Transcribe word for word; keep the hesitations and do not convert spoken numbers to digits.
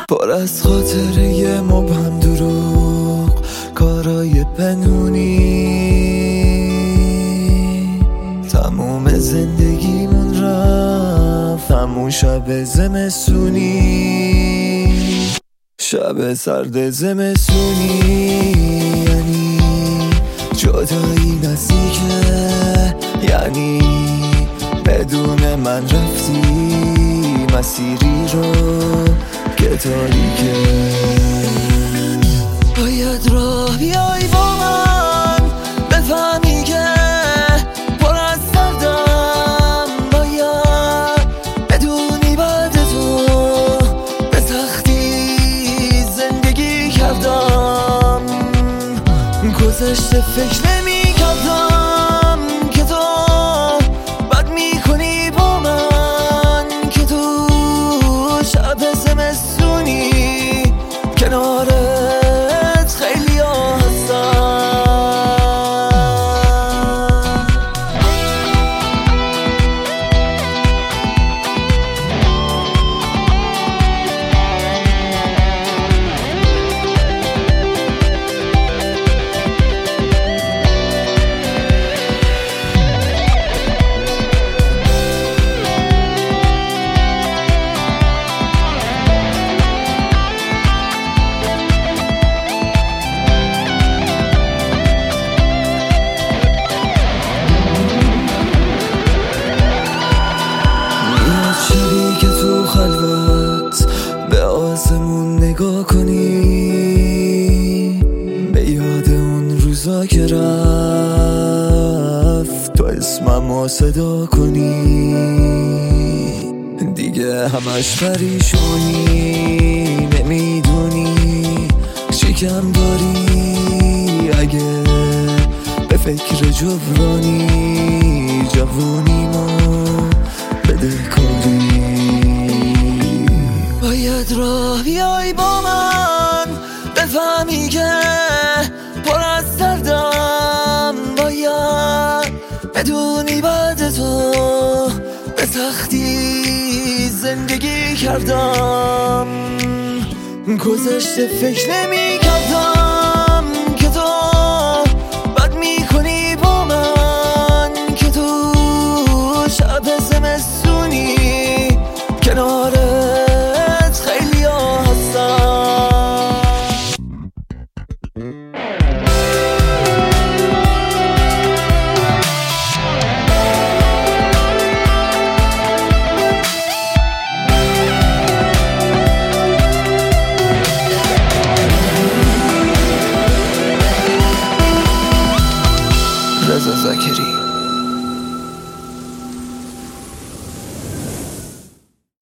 پر از خاطره مبهم، دروغ، کارای پنهونی. تموم زندگیمون رفت همون شب زمستونی، شب سرد زمستونی. یعنی جدایی نزدیکه، یعنی بدون من رفتی مسیری رو که تاریکه. باید راه بیای با من بفهمی که پر از دردم، باید بدونی بعد تو به سختی زندگی کردم. گذشته فکر نمی کردم که تو بد میکنی با من، که تو شب زمستونی کنارت خیلی ها هستم. خلوت به آسمون نگاه کنی، به یاد اون روزا که رفت تو اسممو صدا کنی. دیگه همش پریشونی، نمیدونی چی کم داری. اگه به فکر جبرانی جوونیمو بده کنی. باید راه بیای با من بفهمی که پر از دردم، باید بدونی بعد تو به سختی زندگی کردم. گذشته فکر نمی کردم که تو بد میکنی با من، که تو شب زمستونی کنارت خیلی ها هستم. رضا زاکری.